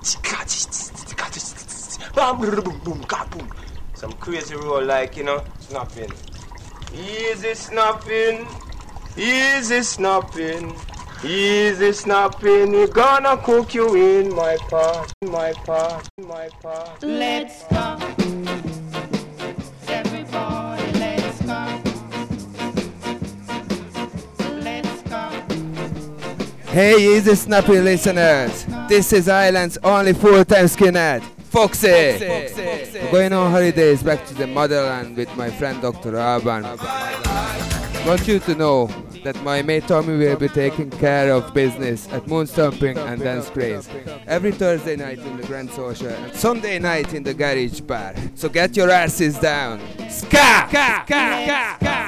Some crazy roll like, snapping. Easy snapping. Easy snapping. Easy snapping. You're gonna cook you in my pot. My pot. My pot. Let's go. Everybody, let's go. Let's go. Hey, easy snappy listeners. This is Ireland's only full-time skinhead, Foxy. I'm going on holidays back to the motherland with my friend Dr. Alban. I want you to know that my mate Tommy will be taking care of business at Moonstomping and Dance Craze every Thursday night in the Grand Social and Sunday night in the Garage Bar. So get your asses down. Ska! Ska! Ska! Ska!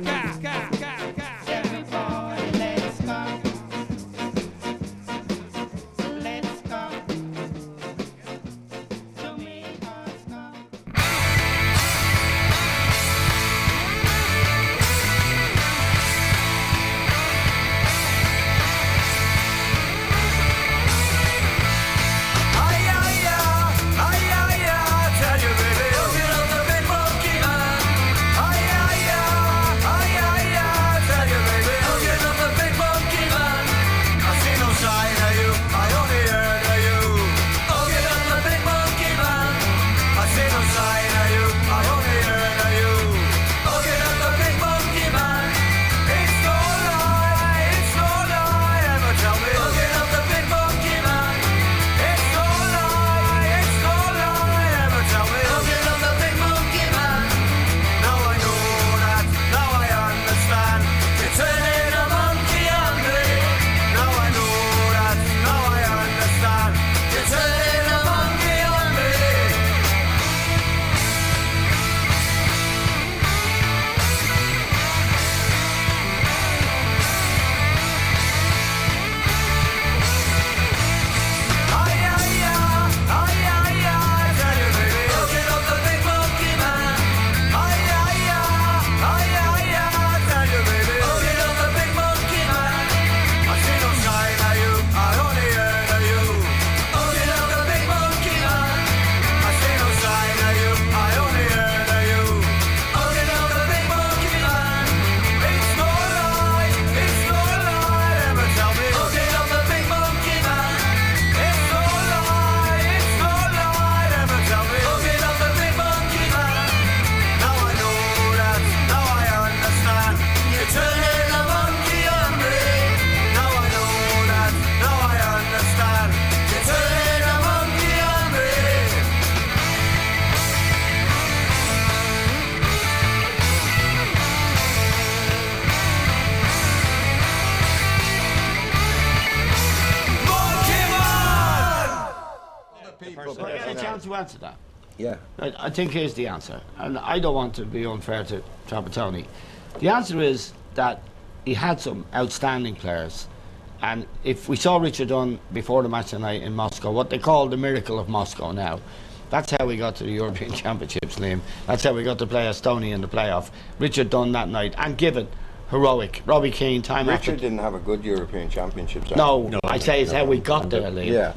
To answer that. Yeah. I think here's the answer, and I don't want to be unfair to Trapattoni. The answer is that he had some outstanding players, and if we saw Richard Dunne before the match tonight in Moscow, what they call the miracle of Moscow now, that's how we got to the European Championships, Liam. That's how we got to play Estonia in the playoff. Richard Dunne that night, and given heroic. Robbie Keane, time after. Richard didn't have a good European Championships. No, I say it's how we got there, Liam. Yeah,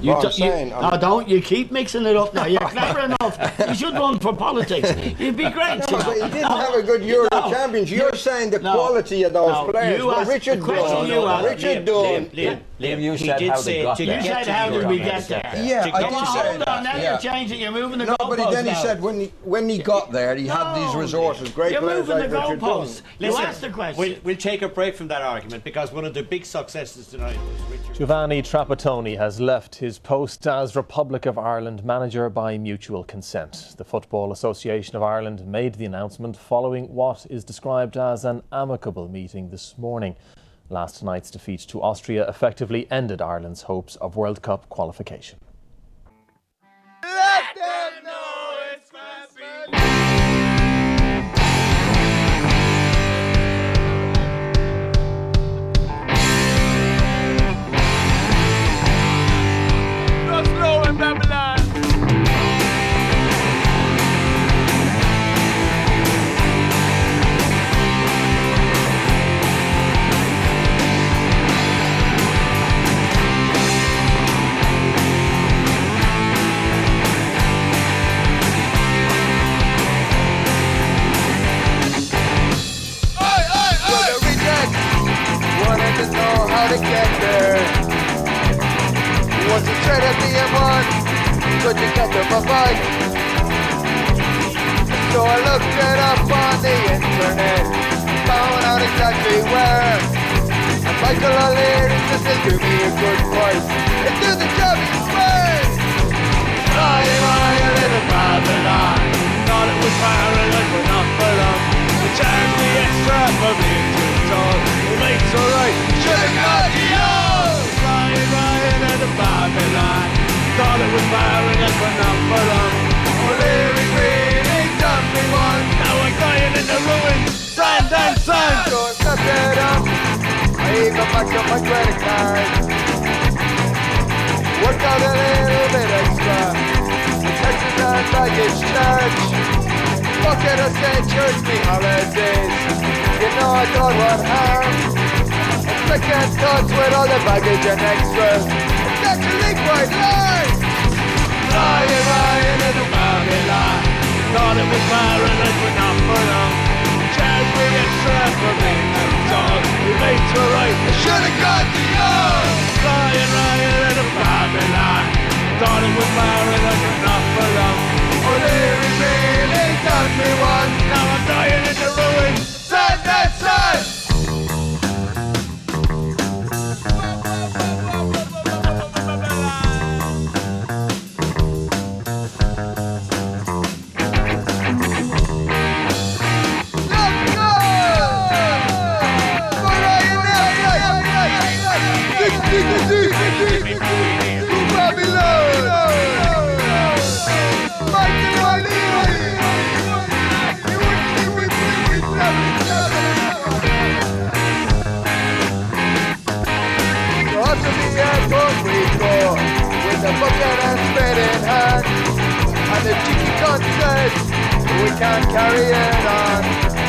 don't you keep mixing it up now. You're clever enough. You should run for politics. You'd be great. No, but he didn't have a good Euro Championship. You're saying the quality of those players. Richard Dunne. Liam, you said how they got there. You said how did we get there? Yeah, I did say hold on, now you're changing. You're moving the goalposts. No, but then he said when he got there, he had these resources. Great players like Richard Dunne. You asked the question. We'll take a break from that argument because one of the big successes tonight was Richard. Giovanni Trapattoni has left his post as Republic of Ireland manager by mutual consent. The Football Association of Ireland made the announcement following what is described as an amicable meeting this morning. Last night's defeat to Austria effectively ended Ireland's hopes of World Cup qualification. Let them know it's Christmas. Babylon. concentrated me in one. Couldn't get to my bike. So I looked it up on the internet, found out exactly where. And Michael O'Leary says he'll do me a good price. He'll do the job he swears. Flying high a little Babylon, thought it was firing like we're not for long. They charged me extra for being too tall. The mate's alright, should've got the old. Flying high a little Babylon, thought it was firing like we're not for long. O'Leary really done me one. Now I'm dying in the ruins, sand and sand. So I stepped it up, I even backed up my credit card. Worked out a little bit extra, the taxes and baggage charge. Fuck it, I said church me holidays. You know I thought what harm. And second thoughts with all the baggage and extras. It's actually quite large. Flying in the Babylon, thought it was firing like we're not for long. Charged me extra for being too tall. The mates were right, I should've got the old. Flying in the Babylon, thought it was firing like we're not for long. O'Leary really done me one. Now I'm dying in the ruins, sand and sand. With a bucket and spade in hand, and the cheeky cunt said we can't carry it on.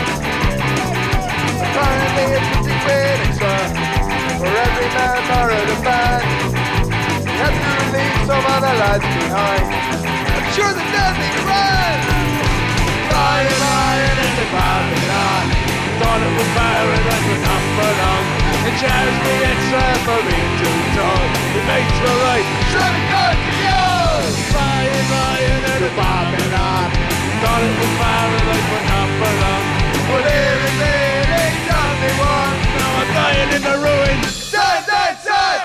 Apparently it's 50 quid extra for every member of the band. We have to leave some other lads behind. I'm sure that they'll be grand. Flying in the Babylon, thought it was firing like we're not for long. It charged me extra for being too tall. The mates were right, should've got the old. Flying in the Babylon, thought it was firing like we're not for long. Well, here it is, ain't done me one. Now I'm dying in the ruins, sand, sand, sand.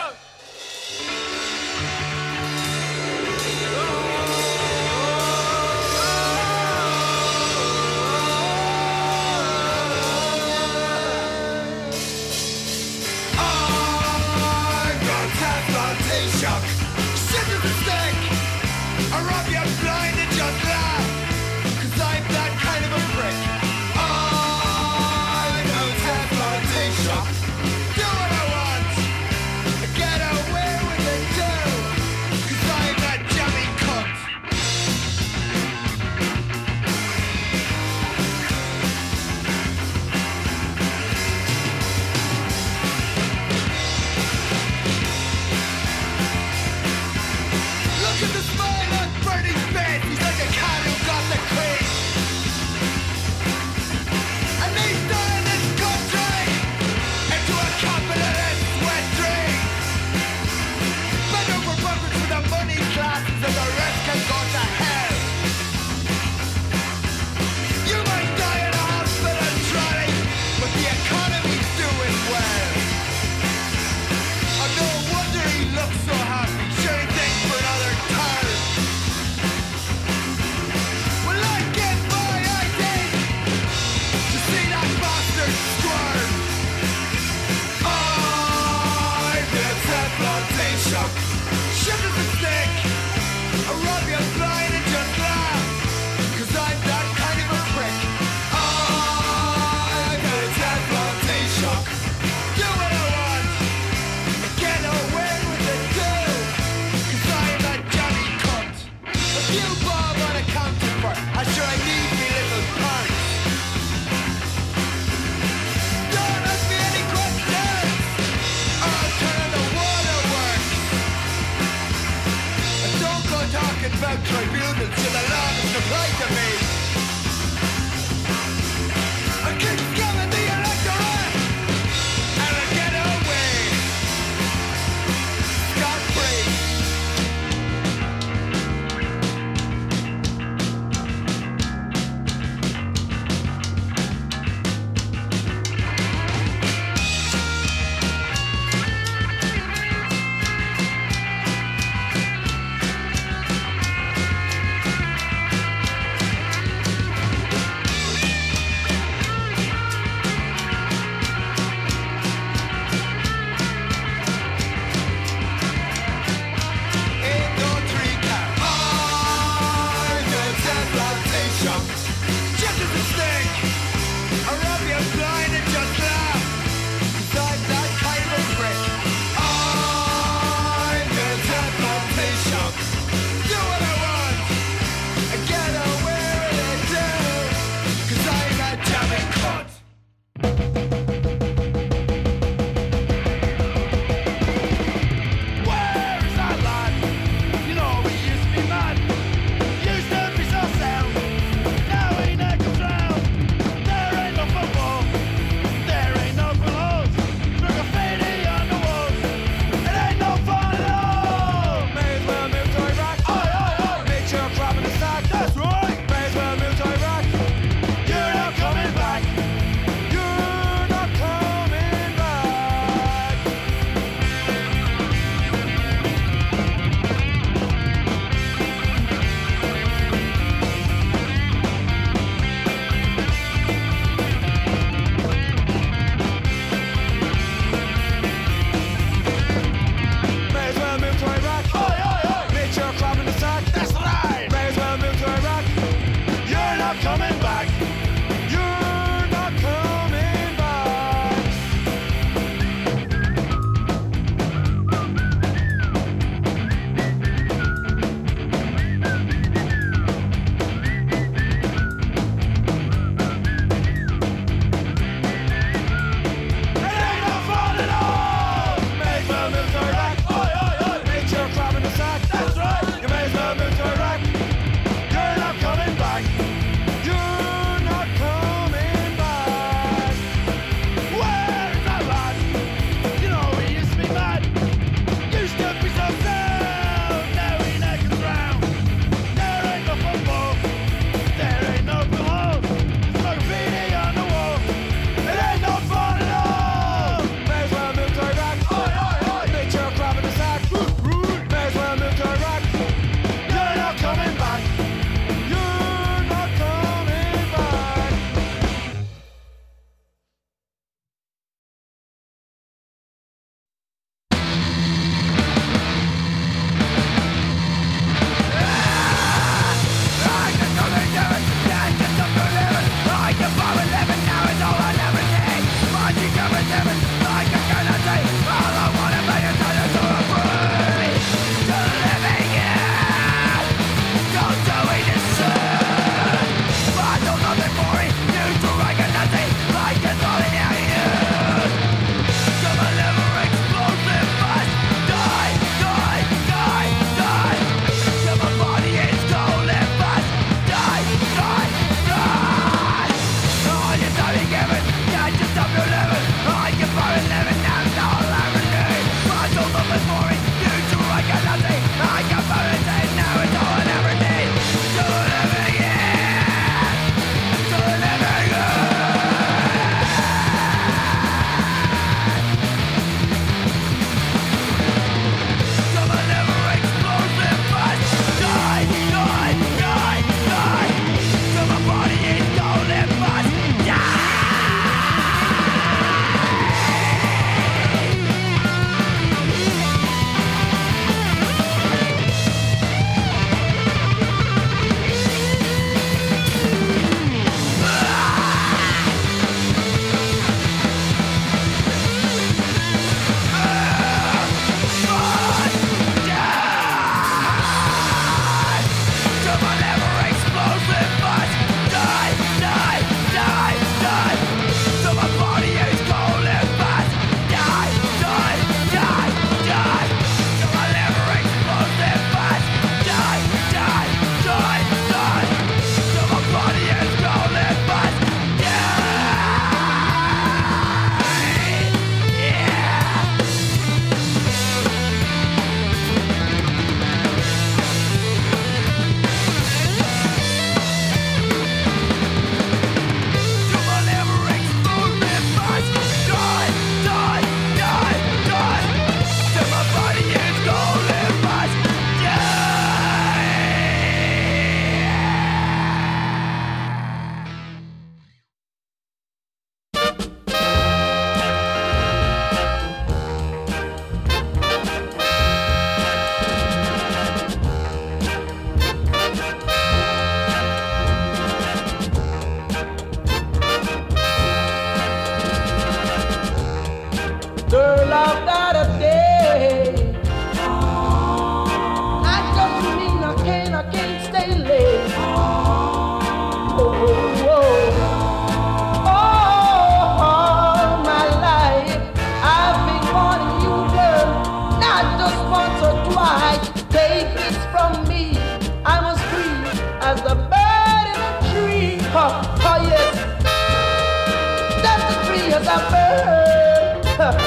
take this from me. I'm as free as the bird in a tree. Oh yes, just as free as a bird.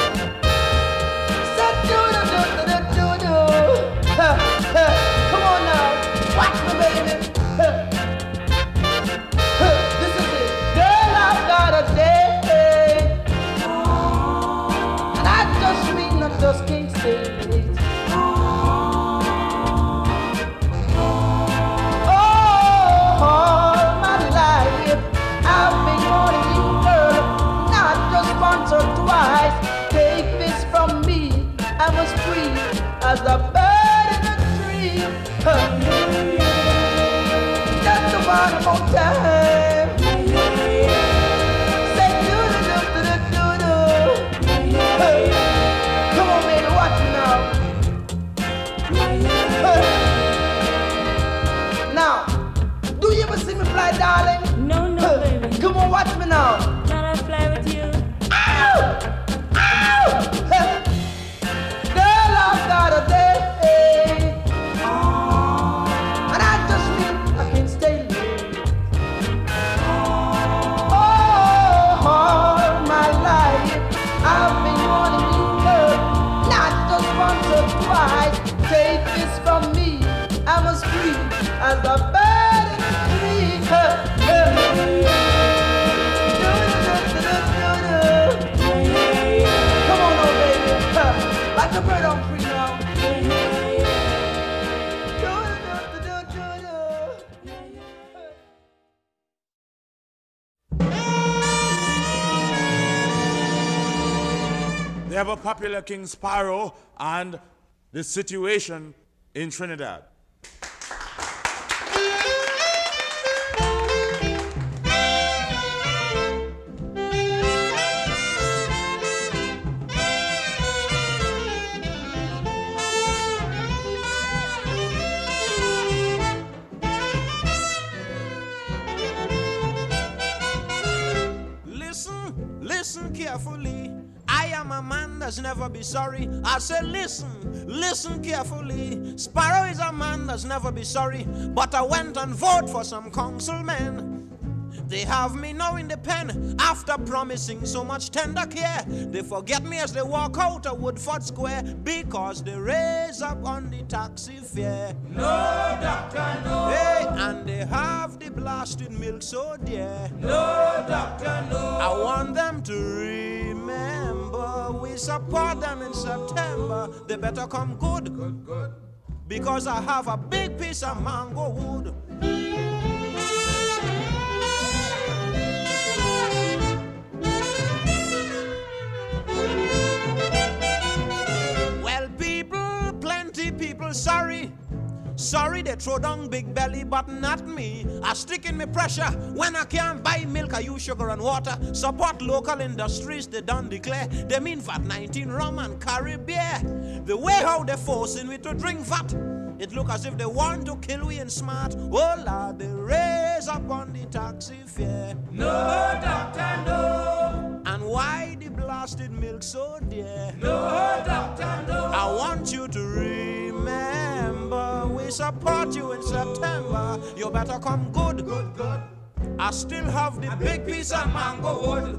Said do do do do do do. Come on now, watch me, baby. This is it, girl. I've got a day, and I just mean I just can't stay. Take this from me, I was free as a bird in a tree. Just one more time. Say do do do do do do. Come on, baby, watch me now. Now, do you ever see me fly, darling? No, baby. Come on, watch me now. Can I fly with you? Girl, I've got a day, and I just mean I can't stay late. All my life I've been wanting you, girl, not just once or twice. Take this from me, I'm as free as a bird in a tree. Like a bird on free now. They have a popular King Sparrow and the situation in Trinidad. Listen carefully. I am a man that's never be sorry. I say listen carefully. Sparrow is a man that's never be sorry. But I went and voted for some councilmen. They have me now in the pen after promising so much tender care. They forget me as they walk out of Woodford Square because they raise up on the taxi fare. No, doctor, no. Hey, and they have the blasted milk so dear. No, doctor, no. I want them to remember we support them in September. They better come good. Because I have a big piece of mango wood. Well, plenty people, sorry they throw down big belly, but not me. I stick in me pressure when I can't buy milk. I use sugar and water. Support local industries, they don't declare. They mean VAT 19 rum and carry beer. The way how they forcing me to drink VAT, it look as if they want to kill we in smart. Oh Lord, they raise up on the taxi fare. No, doctor, no. And why the blasted milk so dear? No, doctor, no. I want you to remember we support you in September. You better come good. I still have the big piece of mango wood.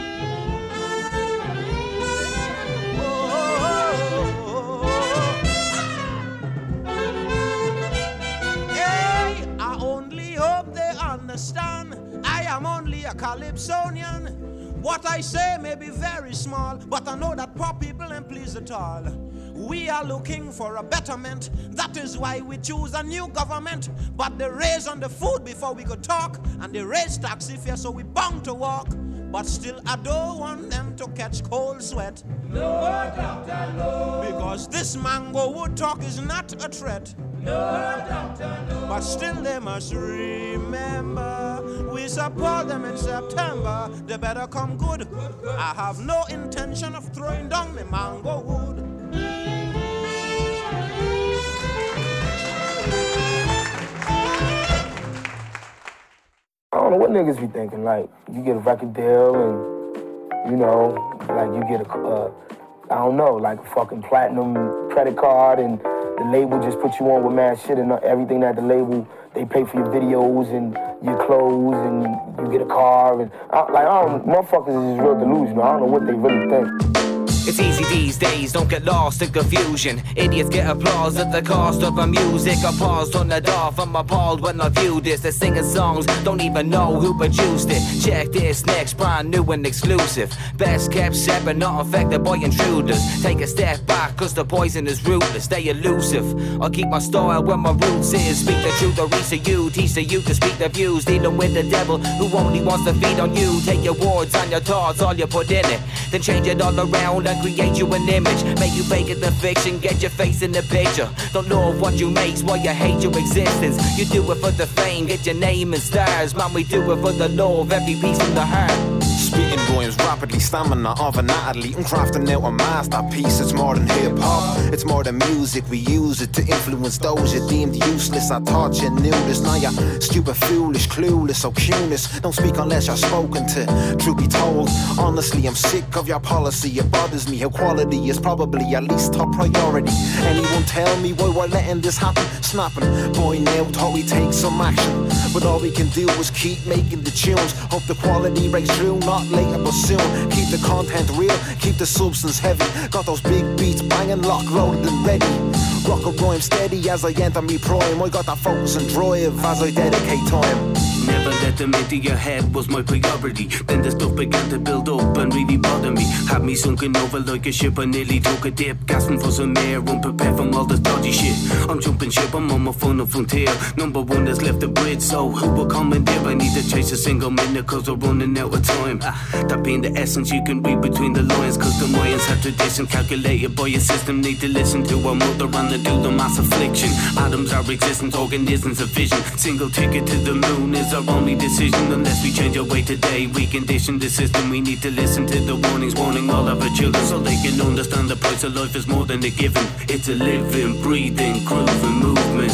Hey, I only hope they understand I am only a Calypsonian. What I say may be very small, but I know that poor people ain't pleased at all. We are looking for a betterment. That is why we choose a new government. But they raise on the food before we could talk, and they raise taxi fare, so we bound to walk. But still, I don't want them to catch cold sweat. No, doctor, no. Because this mango wood talk is not a threat. No, doctor, no. But still, they must remember we support them in September. They better come good. I have no intention of throwing down the mango wood. I don't know what niggas be thinking. Like, you get a record deal and, you know, like you get a, I don't know, like a fucking platinum credit card and the label just put you on with mad shit and everything that the label, they pay for your videos and your clothes and you get a car and motherfuckers is just real delusional. I don't know what they really think. It's easy these days, don't get lost in confusion. Idiots get applause at the cost of our music. I paused on the off, I'm appalled when I view this. They're singing songs, don't even know who produced it. Check this next, brand new and exclusive. Best kept separate, not affected by intruders. Take a step back, cause the poison is rootless. Stay elusive, I keep my style where my roots is. Speak the truth or reach to you, teach the youth to speak the views. Dealing with the devil who only wants to feed on you. Take your words and your thoughts, all you put in it. Then change it all around and create you an image. Make you fake it the fiction, get your face in the picture. Don't love what you make, why you hate your existence. You do it for the fame, get your name in stars. Man, we do it for the love, every piece from the heart. Spitting rhymes rapidly, stamina of an athlete. I'm crafting out a masterpiece. It's more than hip hop, it's more than music. We use it to influence those you deemed useless. I taught you knew this, now you're stupid, foolish, clueless, so clueless. Don't speak unless you're spoken to. Truth be told, honestly, I'm sick of your policy. It bothers me how quality is probably at least top priority. Anyone tell me why we're letting this happen? Snapping, boy, now thought we take some action, but all we can do is keep making the tunes. Hope the quality breaks through, not later but soon. Keep the content real, keep the substance heavy. Got those big beats banging, locked, loaded and ready. Rock a rhyme steady as I enter me prime. I got that focus and drive as I dedicate time. Never let them into your head was my priority. Then the stuff began to build up and really bother me. Had me sunken over like a ship, I nearly took a dip. Gasping for some air, unprepared from all this dodgy shit. I'm jumping ship, I'm on my final frontier. Number one that's left the bridge, so who will commandeer? I need to chase a single minute cause we're running out of time. That being the essence you can read between the lines. Cause the Mayans have tradition calculated by your system. Need to listen to our mother and to do the mass affliction. Atoms are existence, organisms a vision. Single ticket to the moon is our only decision. Unless we change our way today, we condition the system. We need to listen to the warnings, warning all of our children, so they can understand the price of life is more than a given. It's a living, breathing, grooving movement.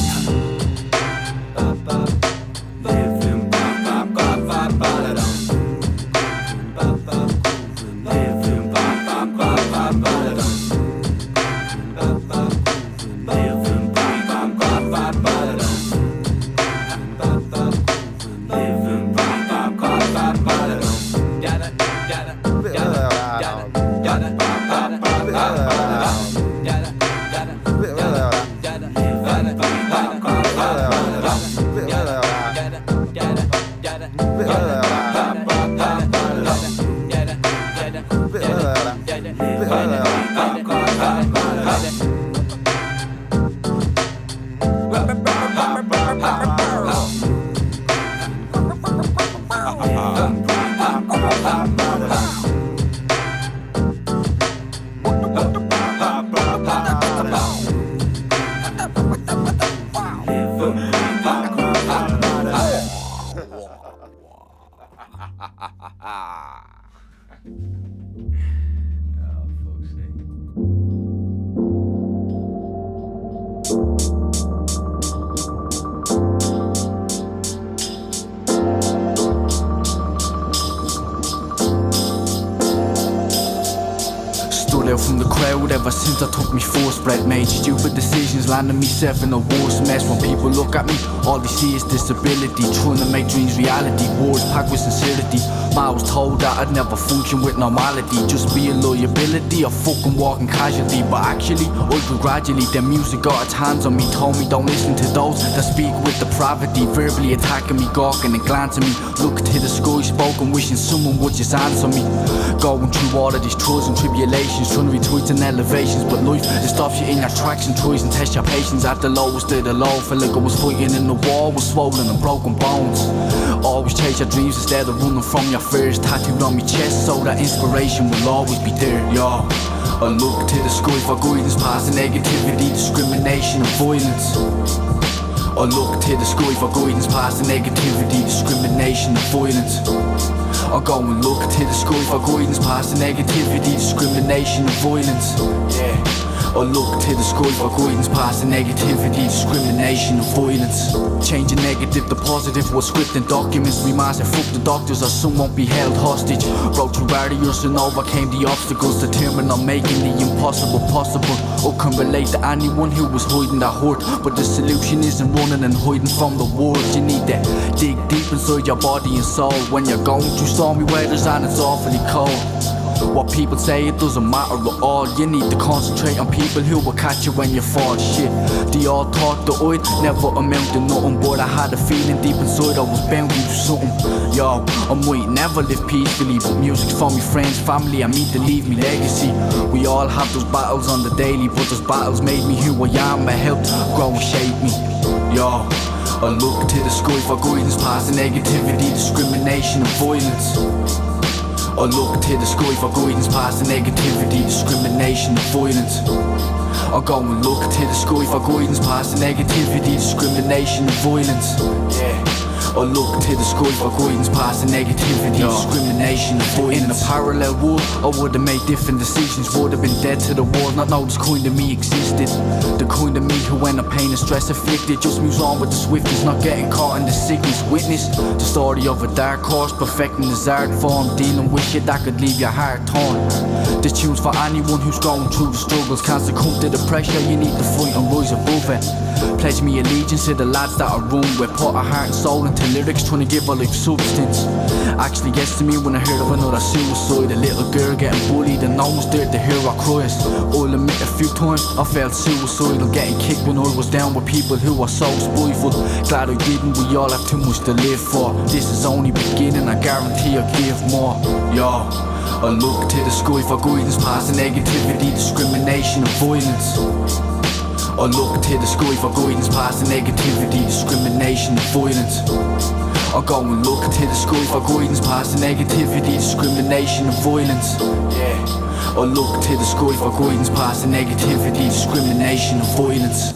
Since I took me first breath, made stupid decisions, landing myself in a worse mess. When people look at me, all they see is disability. Trying to make dreams reality, words packed with sincerity. I was told that I'd never function with normality, just be a liability, a fucking walking casualty. But actually, I grew gradually, then music got its hands on me. Told me don't listen to those that speak with depravity, verbally attacking me, gawking and glancing me. Look to the sky, spoken, wishing someone would just answer me. Going through all of these trials and tribulations, trying to reach heights and elevations, but life, it stops you in your tracks and tries and tests your patience. At the lowest of the low, felt like I was fighting in the wall with swollen and broken bones. Always chase your dreams instead of running from your fears. Tattooed on my chest so that inspiration will always be there, yo. I look to the sky for guidance past the negativity, discrimination and violence. I look to the sky for guidance past the negativity, discrimination and violence. I go and look to the sky for guidance past the negativity, discrimination and violence. Yeah. Or look to the sky for guidance past the negativity, discrimination and violence. Changing negative to positive was scripting documents. We must have fuck the doctors or some won't be held hostage. Broke through barriers and overcame the obstacles, determined on making the impossible possible. Or can relate to anyone who was hiding that hurt, but the solution isn't running and hiding from the world. You need to dig deep inside your body and soul when you're going through stormy weathers and it's awfully cold. What people say, it doesn't matter at all. You need to concentrate on people who will catch you when you fall. Shit, they all thought that I'd never amount to nothing, but I had a feeling deep inside I was bound to do something. Yo, I might never live peacefully, but music's for me friends, family, I mean to leave me legacy. We all have those battles on the daily, but those battles made me who I am and helped grow and shape me. Yo, I look to the sky for guidance past the negativity, discrimination and violence. I look to the sky for guidance past the negativity, discrimination and violence. I go and look to the sky for guidance past the negativity, discrimination and violence. Yeah. I look to the sky for guidance past the negativity, discrimination and violence. In a parallel world, I would have made different decisions. Would have been dead to the world, not know this kind of me existed. The kind of me who when the pain and stress afflicted just moves on with the swiftness, not getting caught in the sickness. Witness the story of a dark horse, perfecting his art form, dealing with shit that could leave your heart torn. This tune's for anyone who's going through the struggles, can't succumb to the pressure, you need to fight and rise above it. Pledge me allegiance to the lads that I run with, put a heart and soul into lyrics, trying to give a life substance. Actually gets to me when I heard of another suicide, a little girl getting bullied and no one's there to hear her cries. I'll admit a few times I felt suicidal, getting kicked when I was down with people who are so spiteful. Glad I didn't, we all have too much to live for. This is only beginning, I guarantee I'll give more. Yo, I look to the sky for guidance past the negativity, discrimination and violence. I look to the sky for guidance past the negativity, discrimination and violence. I go and look to the sky for guidance past the negativity, discrimination and violence. Yeah. I look to the sky for guidance past the negativity, discrimination and violence.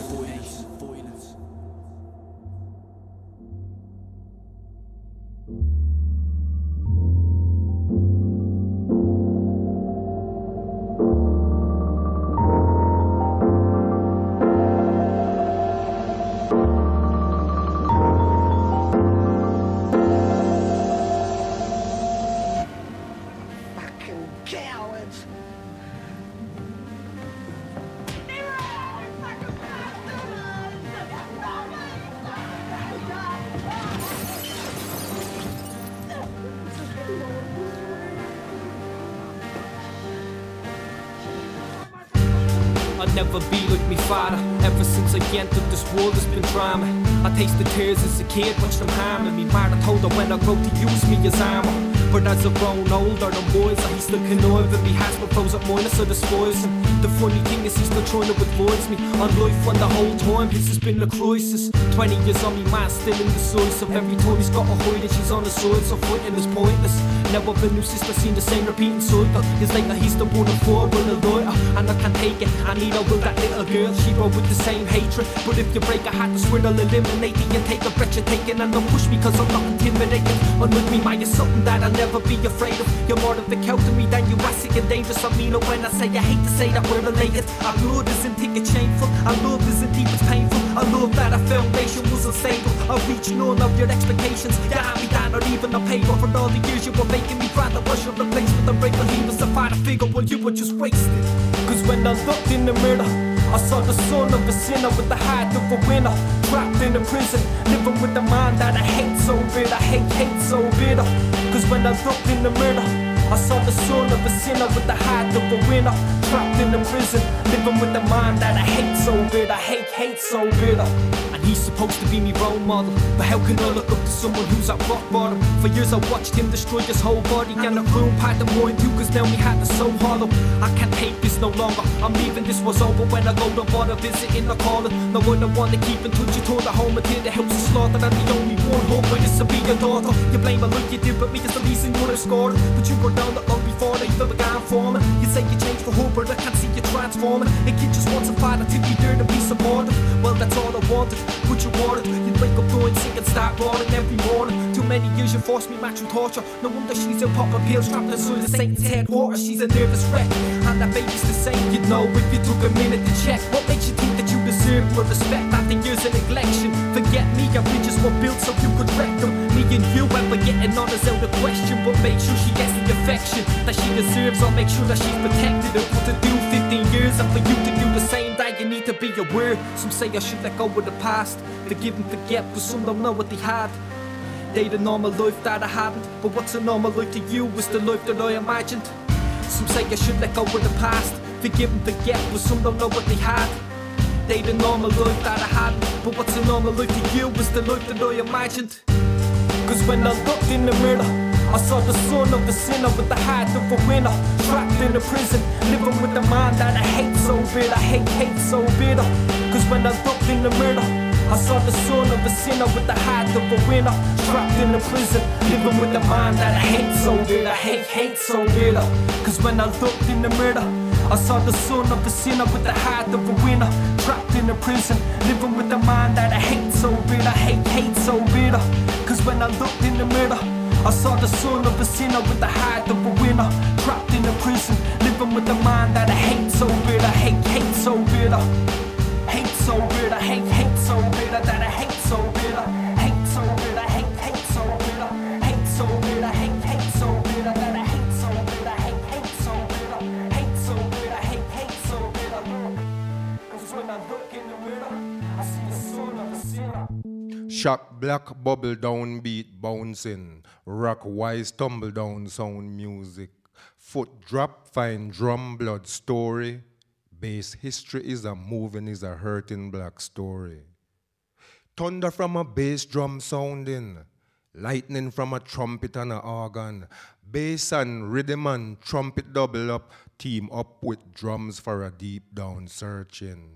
I'll never be like me father. Ever since I entered this world, there's been drama. I tasted tears as a kid, watched them harming me. Mother told her when I grow to use me as armor. But as I've grown older, them boys are still conniving me. Has been froze up minus of the spoils. And the funny thing is he's still trying to avoid me. On life when the whole time this has been a crisis. 20 years on me, man, still in the soil. So every time he's got a hide and she's on the soil, so fighting is pointless. Now I've a new sister, seen the same repeating cycle. It's like that he's the one of four with a lawyer, and I can't take it. I need a will that little girl, she grow with the same hatred. But if you break a heart, I swear I'll eliminate you and take a breath you're taking. And don't push me cause I'm not intimidated. Unlike me, mine is something that I'll never be afraid of. You're more of a cow to me than you are sick and dangerous. I mean it when I say I hate to say that we're related. Our blood isn't thick, it's shameful. Our love isn't deep, it's painful. I love that our foundation was unstable. I reach none of your expectations. You had me down or even a paper. For all the years you were making me cry, that was your replacement. I'm grateful he was a father figure while you were just wasted. Cause when I looked in the mirror, I saw the son of a sinner with the heart of a winner. Trapped in a prison, living with the mind that I hate so bitter. Hate so bitter. Cause when I looked in the mirror, I saw the son of a sinner with the heart of a winner. Trapped in a prison, living with the mind that I hate so bitter. Hate so bitter. And he's supposed to be me role model, but how can I look up to someone who's at rock bottom? For years I watched him destroy his whole body, and the room part of mine too, cause now me heart is so hollow. I can't take this no longer, I'm leaving, this was over when I go to border visiting the calling. No one I want to keep in touch, you told the home until the house is slaughtered. And the only one hope is to be your daughter. You blame her like you did, but me is the reason you would have scored. But you were around not long before they ever began forming. You say you changed for her, but I can't see you transforming. A kid just wants a father to be there to be supportive. Well, that's all I wanted, but you wanted. You'd wake up going sick and start rolling every morning. Too many years you forced me match with torture. No wonder she's out popping pills trapped inside the Satan's headquarters. She's a nervous wreck, and that baby's the same. You'd know if you took a minute to check. What makes you think that you deserve more respect after years of neglection? Forget me, our bridges were built so you could wreck them. Me and you ever getting on is out of question, but make sure she gets the affection that she deserves. I'll make sure that she's protected. And what to do 15 years, and for you to do the same, that you need to be aware. Some say I should let go of the past, forgive and forget, but some don't know what they had. They the normal life that I hadn't, but what's a normal life to you is the life that I imagined. Some say I should let go of the past, forgive and forget, but some don't know what they had. They the normal life that I hadn't, but what's a normal life to you is the life that I imagined. Cause when I looked in the mirror, I saw the son of a sinner with the heart of a winner. Trapped in a prison, living with a mind that I hate so bitter. Hate so bitter. Cause when I looked in the mirror, I saw the son of a sinner with the heart of a winner. Trapped in a prison, living with a mind that I hate so bitter. Hate so bitter. Cause when I looked in the mirror, I saw the son of a sinner with the heart of a winner. Trapped in a prison, living with a mind that I hate so bitter. Hate so bitter. Cause when I looked in the mirror, I saw the son of a sinner with the heart of a winner. Trapped in a prison, living with a mind that I hate so bitter. Hate so bitter. Hate so bitter. Hate so bitter. That I hate so bitter. Hate so bitter. Hate so bitter. Hate so bitter. Hate so bitter. That I hate so bitter. Hate so bitter. Hate so bitter. Hate so bitter. Cause when I look in the mirror, I see the son of a sinner. Shock black bubble down beat bouncing, rock wise tumble down sound music, foot drop fine drum blood story, bass history is a moving is a hurting black story. Thunder from a bass drum sounding, lightning from a trumpet and a organ, bass and rhythm and trumpet double up, team up with drums for a deep down searching.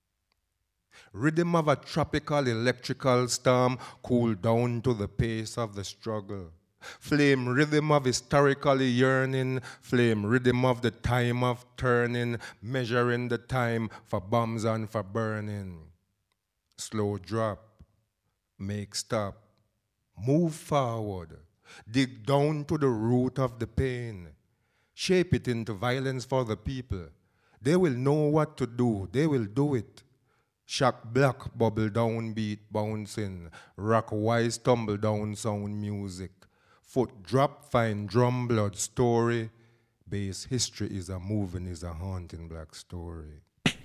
Rhythm of a tropical electrical storm, cool down to the pace of the struggle. Flame rhythm of historically yearning, flame rhythm of the time of turning, measuring the time for bombs and for burning. Slow drop, make stop, move forward, dig down to the root of the pain, shape it into violence for the people. They will know what to do, they will do it. Shock black bubble down beat bouncing, rock wise tumble down sound music, foot drop fine drum blood story, bass history is a moving is a haunting black story.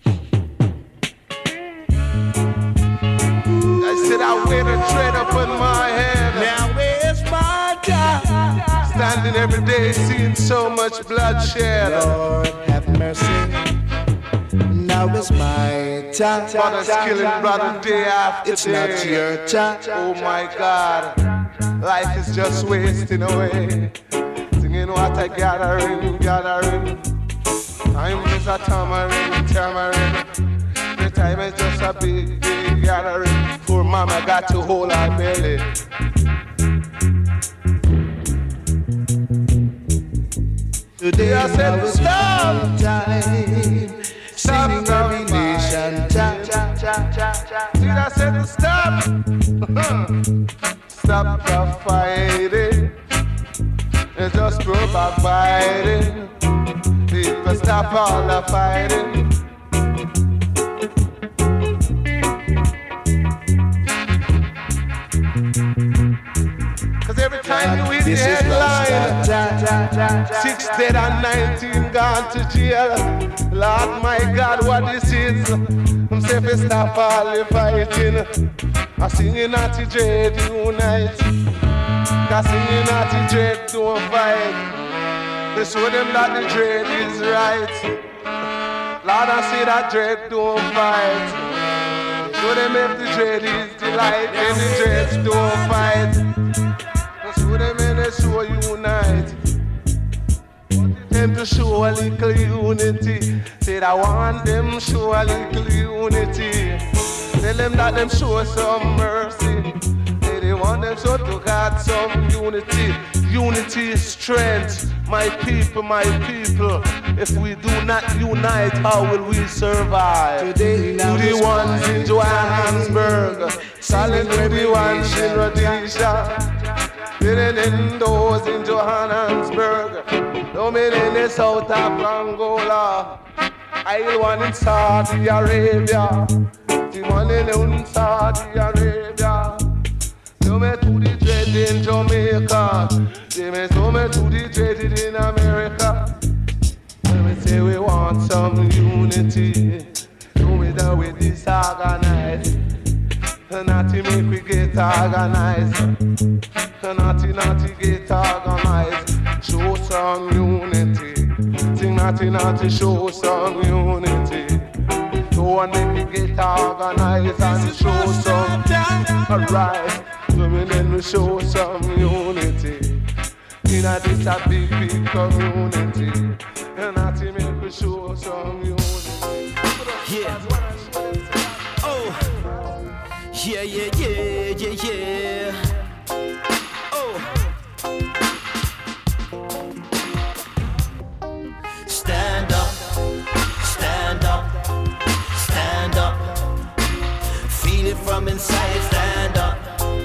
I said I wear a tread up in my head. Now where's my job? Standing every day seeing so much bloodshed. Lord have mercy. Now it's my time. Brother's killing brother day after it's day. It's not your time. Oh my God, life is just wasting away. Singing what I gathering. Time is a tamarind. The time is just a big gathering. Poor mama got to hold her belly. Today I said stop time. Stop every nation. See I said stop. Stop the fighting. And just go back fighting. People stop all the fighting. Cause every time you read the headline, 6 dead and 19 gone to jail. Lord my God, what this is? I'm saying if stop all the fighting. I'm singing at the dread unite. Cause singing at the dread don't fight. They show them that the dread is right. Lord, I say that dread don't fight. Show them if the dread is delight, and the dreads don't fight. Show them and they show unite. Them to show a little unity. Said I want them show a little unity. Tell them that them show some mercy. Say they want them so to got some unity. Unity is strength. My people, if we do not unite, how will we survive? Today, to the ones in Johannesburg, silent to the ones in Rhodesia, in those in Johannesburg, no in the south of Angola, I one in Saudi Arabia, the one in Saudi Arabia. So me to the dread in Jamaica, they me so me to the dreaded in America. When we say we want some unity, do me that we disorganized. Naughty make we get organized. Naughty get organized. Show some unity. Sing naughty show some unity. Don't make we get organized and show some. Alright. So then we show some unity. In a this a big community. And I think make we show some unity. Yeah. Oh. Yeah. Oh. Stand up. Feel it from inside. Stand up.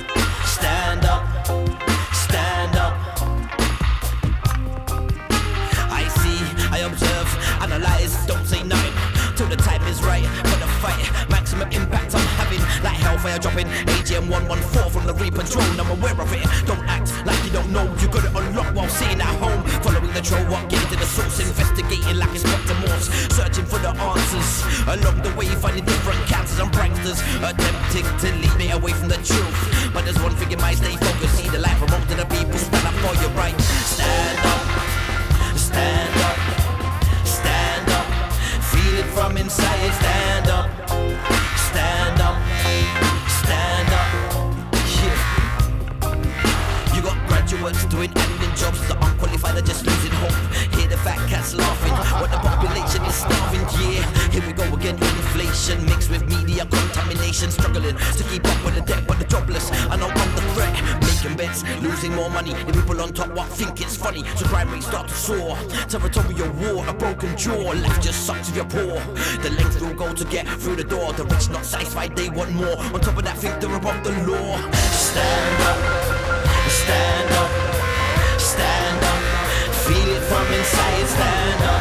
I see, I observe, analyze, don't say nothing till the time is right for the fight. Maximum impact I'm having, like hellfire dropping. AGM 114 from the Reaper drone, I'm aware of it. Don't act like you don't know, you got it unlocked while sitting at home. Following the trail, walk into the source, investigating like Inspector Morse, searching for the answers. Along the way, finding different cancers and pranksters, attempting to lead me away from the truth. But there's one thing in my stay focused, see the light promoting the people, stand up for your right. Stand up. Feel it from inside. Stand up. Yeah. You got graduates doing admin jobs, the unqualified are just losing hope. Hear the fat cats laughing, what the population is starving. Yeah, here we go again. Inflation mixed with media contamination, struggling to keep up with the debt, but the jobless are not under threat. Making bets, losing more money. The people on top what think it's funny, so crime rates start to soar. Territorial war, a broken jaw. Life just sucks if you're poor. The length will go to get through the door. The rich not satisfied, they want more. On top of that, think they're above the law. Stand up. Feel it from inside. Stand up.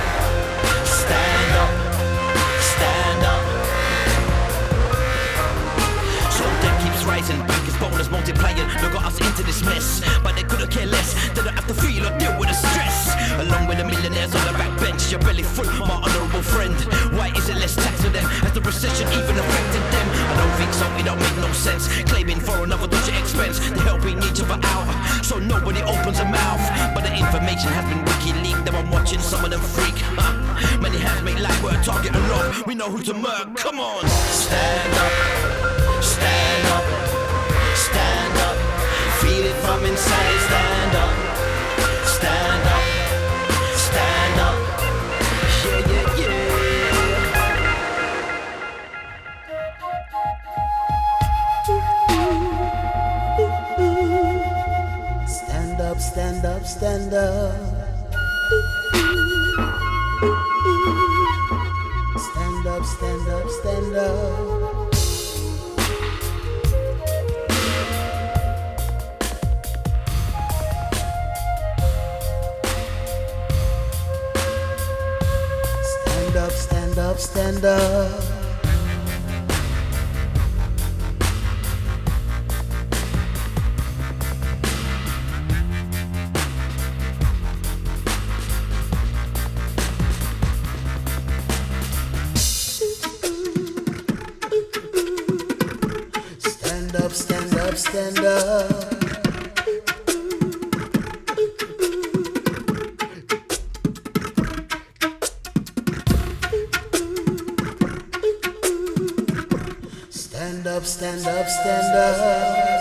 So debt keeps rising, bank is bonus multiplying. Look got us into this mess, but they couldn't care less. They don't have to feel or deal with the stress. Along with the millionaires on the backbench, your belly full, my honourable friend. Why is it less tax on them? Has the recession even affected them? I don't think so, it don't make no sense. Claiming for another dodgy expense, they're helping each other out, so nobody opens a mouth. But the information has been WikiLeaks, now I'm watching some of them freak. Many hands make like we're a target a lot. We know who to murk, come on. Stand up. Feel it from inside. Stand up. Stand up. Stand up. Stand up. Stand up.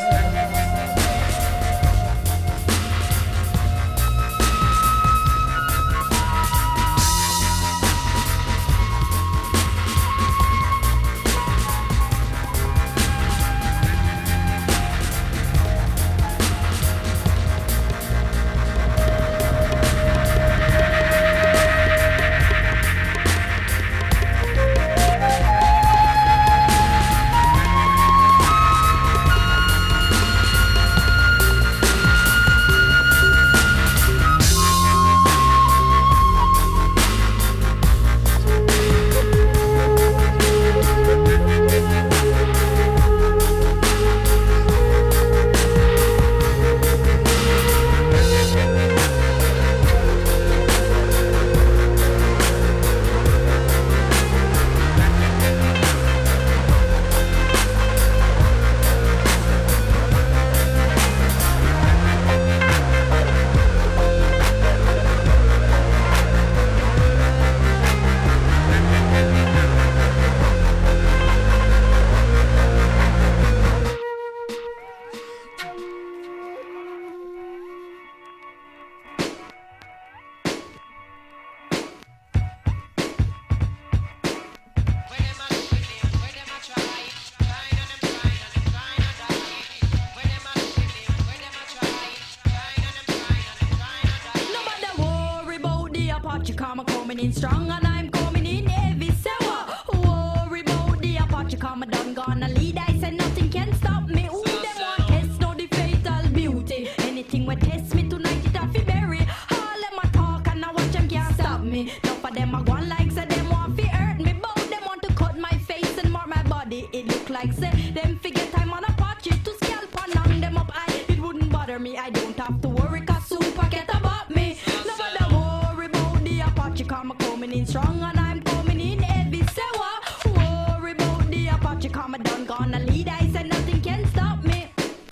coming in strong and I'm coming in heavy. So worry about the Apache, come done gonna lead. I said nothing can stop me. Ooh, them want test, know the fatal beauty. Anything will test me tonight, it have to bury. All them a talk and I watch them can't stop me. Enough of them a go on like say them want to hurt me. Both them want to cut my face and mark my body. It look like say them figure time on Apache to scalp and hang them up. It wouldn't bother me. I don't have to worry cause super get about me. Nobody worry about the Apache, come coming in strong and I'm coming in heavy. So worry about the Apache, come done gonna lead. I said nothing can stop me.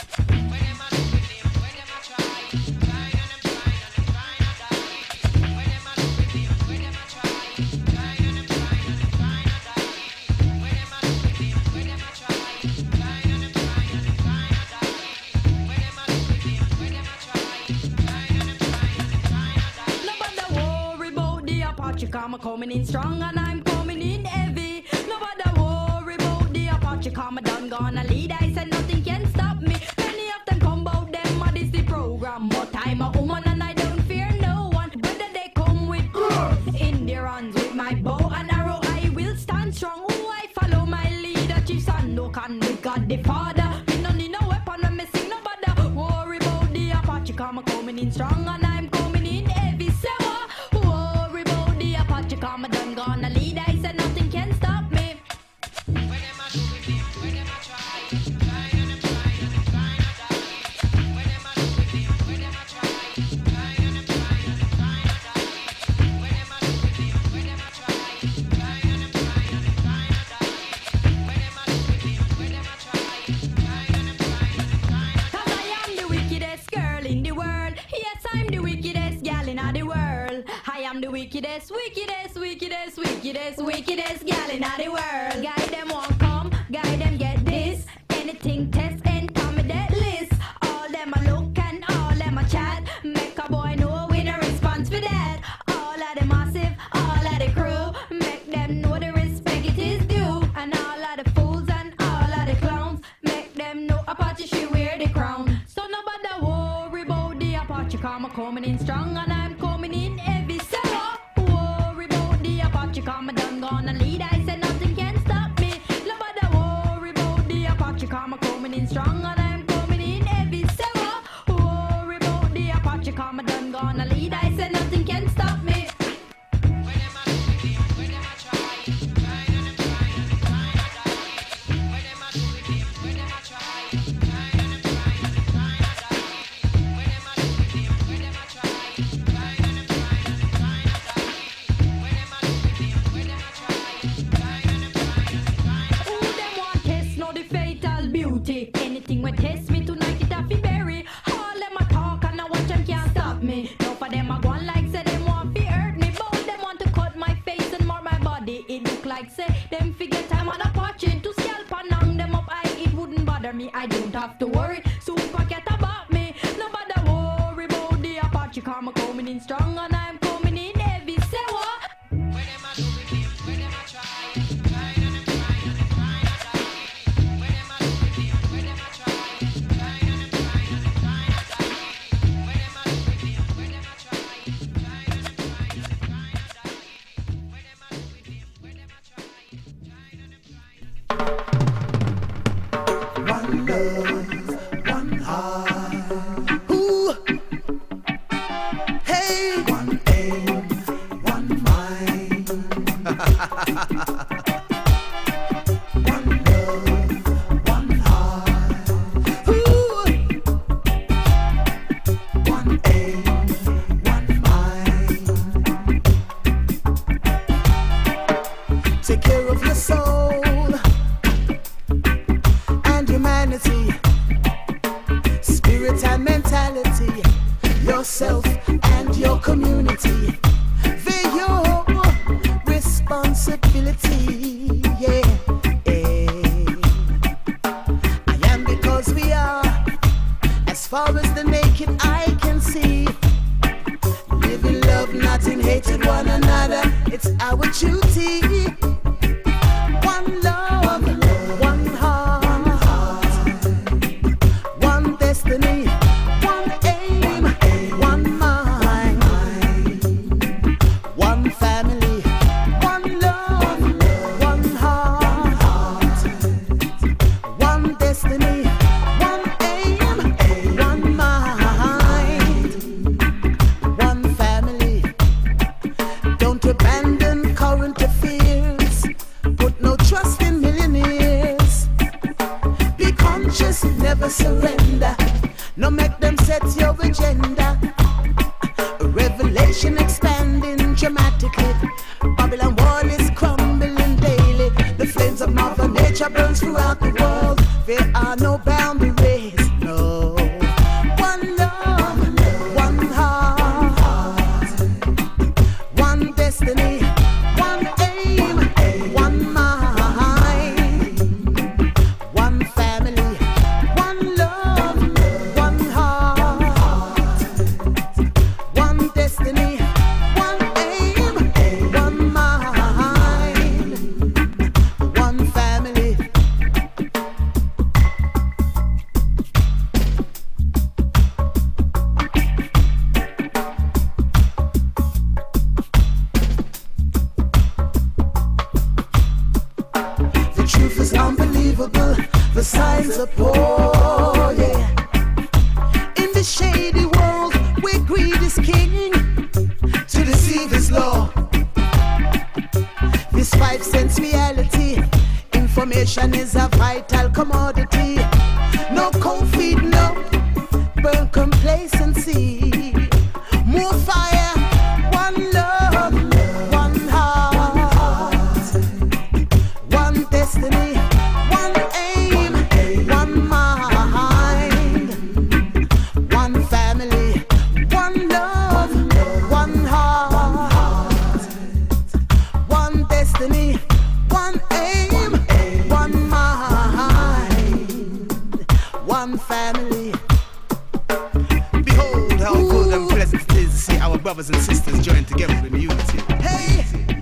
Come coming in strong and I'm coming in heavy. Nobody worry about the Apache, come done gonna lead. I said nothing can stop me. Many of them come about them, and it's the program. But I'm a woman and I don't fear no one. Whether they come with in their hands with my bow and arrow, I will stand strong. Oh, I follow my leader, Chief Sandokan with God the Father. Me no need no weapon, I'm missing nobody. Worry about the Apache, come coming in strong and I'm coming in heavy. So come done gonna lead. I said nothing can stop me. Cause I am the wickedest girl in the world. Yes, I'm the wickedest gal in the world. I am the wickedest, wickedest, wickedest, wickedest, wickedest gal in the world. Guy them won't come, guy them get this. Anything test and come with that list. All them a look and all them a chat. Make a boy know with a response for that. All of the massive, all of the crew. Make them know the respect it is due. And all of the fools and all of the clowns. Make them know Apache she wear the crown. So nobody worry about the Apache, come coming in strong and I'm coming in heavy. So worry about the Apache, come done gonna lead. I said nothing can stop me. Nobody worry about the Apache, come coming in strong and I'm coming in heavy. So worry about the Apache, come done gonna lead. I said nothing can stop me. Anything will test me tonight, it have to bury. All them a talk and I watch them can't stop me. No for them a go on like say them want to hurt me. Both them want to cut my face and mark my body. It look like say them figure time on Apache to scalp and hang them up. It wouldn't bother me, I don't have to worry. Super get about me. Nobody worry about the Apache, come coming in strong and I'm coming in heavy. Say what? One love, one heart. Ooh. Hey. One aim, one mind. One love, one heart. Ooh. One aim, one mind. Take care of your soul. Spirit and mentality, yourself and your community, they're your responsibility. Yeah, I am because we are, as far as the naked eye can see. Live in love, not in hatred one another. It's our duty. One love, one heart. Destiny, one aim, one mind, one family. never surrender. No make them set your agenda. Revelation expanding dramatically. Babylon wall is crumbling daily. The flames of Mother Nature burns throughout the world. There are no boundaries, no. One love, one heart, one destiny, one aim, one mind, one family, one love, one heart, one destiny, one aim, one mind, one family. The truth is unbelievable, the signs are poor, yeah. In the shady world where greed is king, to deceive is law. This 5 cents reality, information is a vital commodity. No cold feet, no burn complacency. More fire, one love, one heart, one destiny, one aim, one mind, one family, one love, one heart, one destiny, one aim, one mind, one family. Behold how good and pleasant it is to see our brothers and sisters join together in unity. Hey!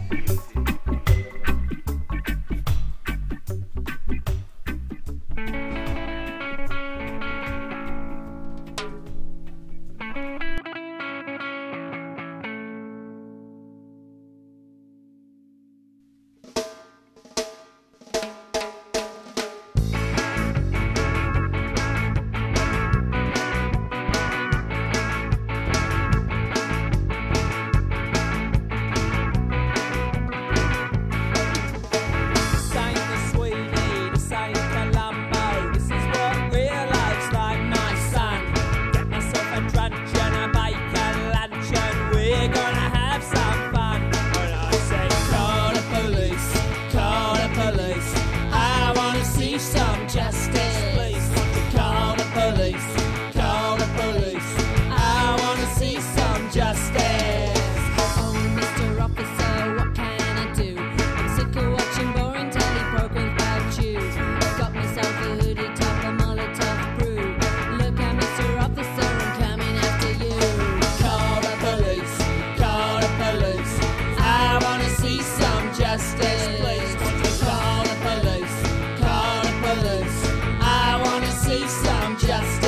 Saint the Sweeney, the Saint Columbo. This is what real life's like, my son. Get myself a drunch and a bacon luncheon. We're gonna have some fun. When I say call the police, call the police. I wanna see some justice, please. Want to call the police, call the police. I wanna see some justice. Oh, Mr. Officer, what can I do? I'm sick of watching boring telly programs about you. I've got myself a hoodie top, a Molotov brew. Look at Mr. Officer, I'm coming after you. Call the police, call the police. I wanna see some justice, please. Want to call the police, call the police. I wanna see some justice.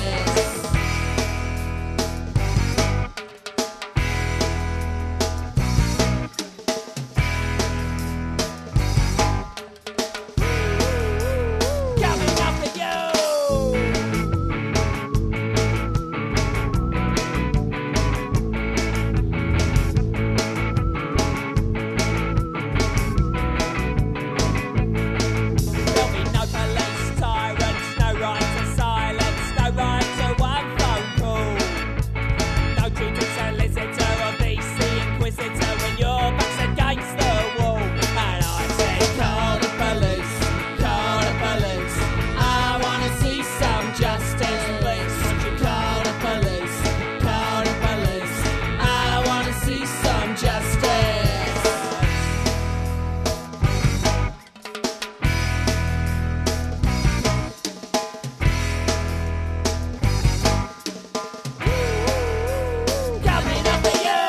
Coming after you. There'll be no police tyrants, no right to silence, no right to one phone call. No treated solicitor or DC inquisitor when your back's against the wall. And I say, call the police, call the police. I wanna see some justice, please. Won't you call the police, call the police. I wanna see some justice. Coming up for you.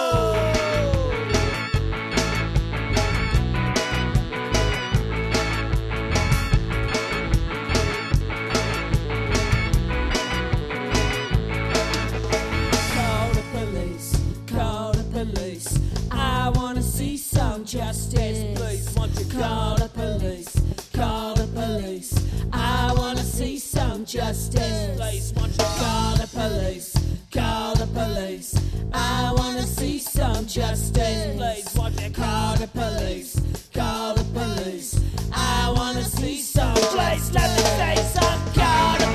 Call the police, call the police. I wanna see some justice, please. Won't you call the police, call the police. I wanna see some justice, please. Won't you call the police, call the police. I wanna see some justice, please. Won't you call the police, call the police. I wanna see some justice. Let me say some. Call the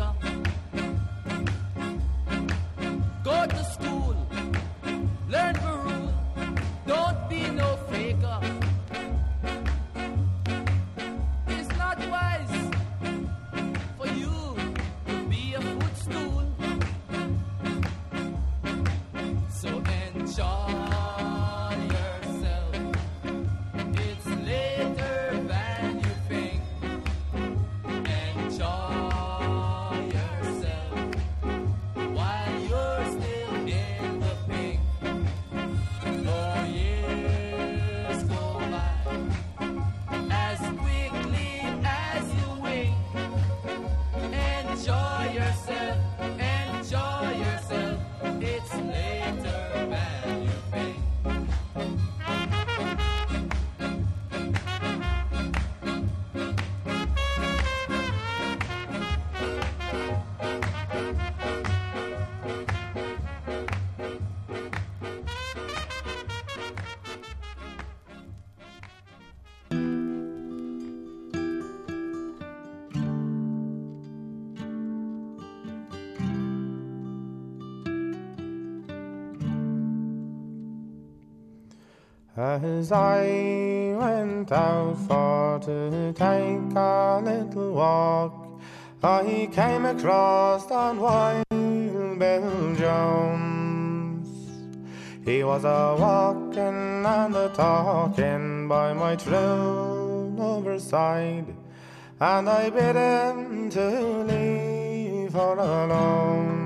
maker. Go to school, learn the rule, don't be no faker. It's not wise for you to be a footstool. So enjoy yourself. It's later than you think. Enjoy yourself while you're still in the pink. Oh, years go by as quickly as you wink. Enjoy yourself, enjoy yourself. It's later than you think. As I went out for to take a little walk, I came across Don Wild Bill Jones. He was a walking and a talking by my true lover's side, and I bid him to leave her alone.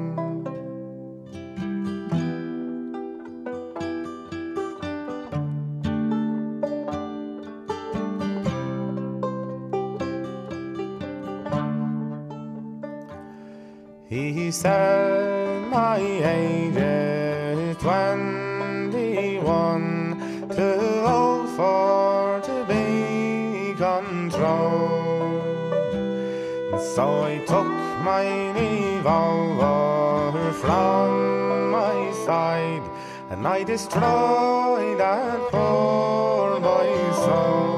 He said my age is 21, too old for to be controlled. So I took my revolver from my side, and I destroyed that poor boy's soul.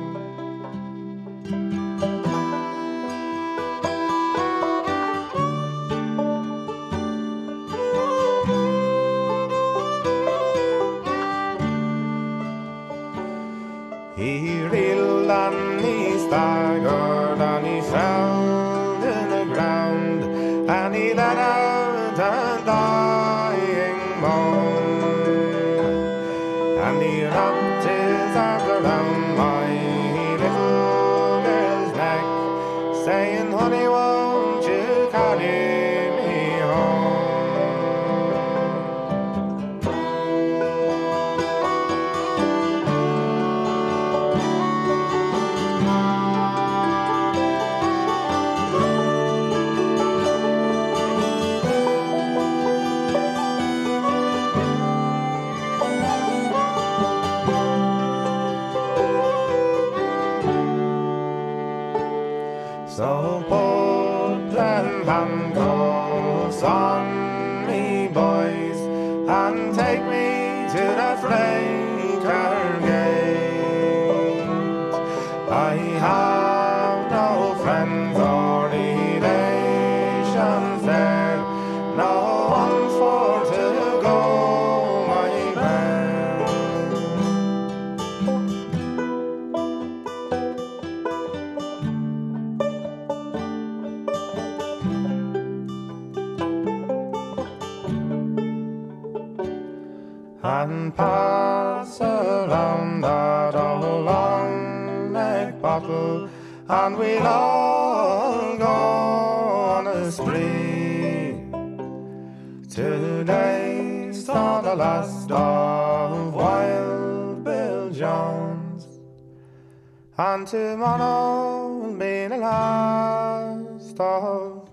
He reeled and he staggered and he fell to the ground, and he let out a dying moan, and he wrapped his arms around my little girl's neck, saying, "Honey, won't you carry me home?" So put them handcuffs on me, boys, and take me to the Flaker Gate. I have no friends or relations there, no one for to go my way. And pass around that old long neck bottle, and we'll all go on a spree. Today saw the last of Wild Bill Jones, and tomorrow will be the last of